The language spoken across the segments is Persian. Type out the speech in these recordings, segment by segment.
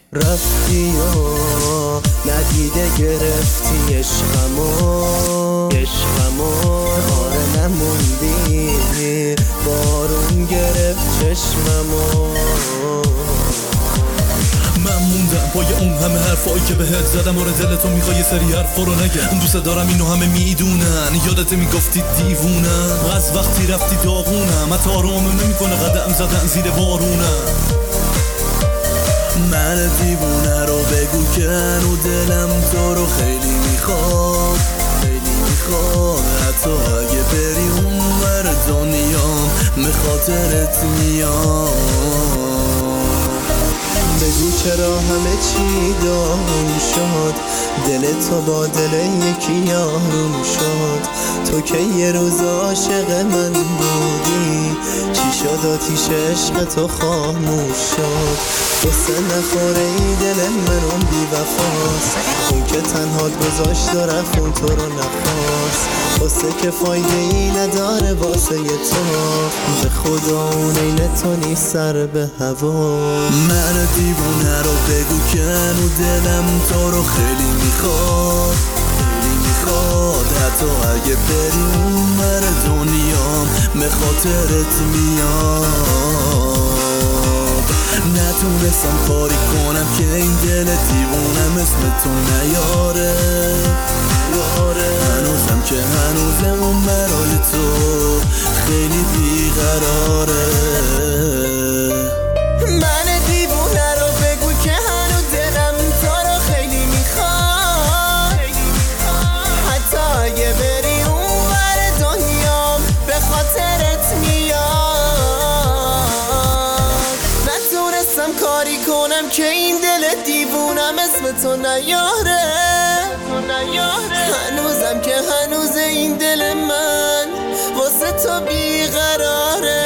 رفتی و ندیده گرفتی عشقمو آره نموندی، بارون گرفت چشممو. من موندم پای اون همه حرفایی که بهت زدم. آره دلتو میخوای یه سری حرفا رو نگم، دوست دارم اینو همه میدونن. یادت میگفتی دیوونم از وقتی رفتی داغونم، حتی آرومم نمیکنه قدم زدن زیر بارونم. من دیوونه رو بگو که هنو دلم تو رو خیلی میخواد، حتی اگه بری اون ور دنیام به خاطرت میام. بگو چرا همه چی داغون شد، دل تو با دل یکی آروم شد. تو که یه روز عاشق من بودی، چی شد آتیش عشق تو خاموش شد. قصه نخوره ای دل من اون بی وفاست، اون که تنهات گذاشت و رفت اون تو رو نخواست. قصه که فایده ای نداره واسه تو، به خدا اون این تو نیست سر به هوا. من دیوونه رو بگو که هنو دلم تو رو خیلی میخواد، حتی اگه بری اون ور دنیام به خاطرت میاد. نتونستم کاری کنم که این دل دیوونم اسم تو نیاره. هنوزم که هنوزم اون برای تو خیلی بیقراره. من دیوونه رو بگو که هنو دلم تو رو خیلی میخواد، حتی اگه بری اون ور دنیام به خاطرت میاد. نتونستم کاری کنم که این دل دیوونم اسم تو نیاره. هنوزم که هنوز این دل من واسه تو بیقراره.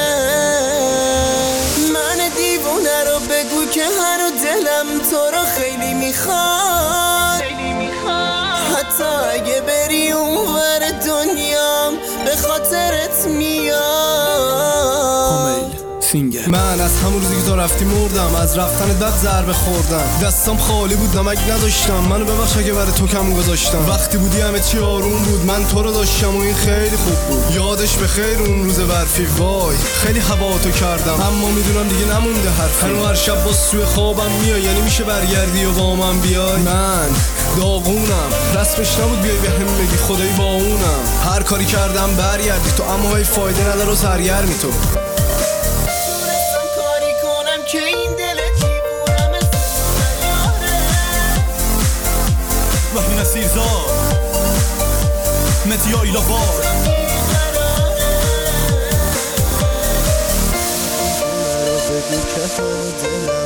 من دیوونه رو بگو که هنو دلم تو رو خیلی میخواد، حتی اگه بری اون ور دنیام به خاطرت میاد. من از همون روزی که تو رفتی مردم، از رفتنت بعد ضربه خوردم. دستم خالی بود نمک نداشتم، منو ببخش اگه برای تو کم گذاشتم. وقتی بودی همه چی آروم بود، من تو رو داشتم و این خیلی خوب بود. یادش به خیر اون روز برفی، وای خیلی هوا تو کردم، اما میدونم دیگه نمونده حرفی. هنو هر شب با سوی خوابم میای، یعنی میشه برگردی و با من بیای. من داغونم، رسمش نبود بیای به هم بگی خدایی با اونم. هر کاری کردم برگردی تو، اما هی فایده نداره و سرگرمی تو. که این دل دیوونم نیاره. وحی نصیرزاد متی آیلاوار. بگو که دلم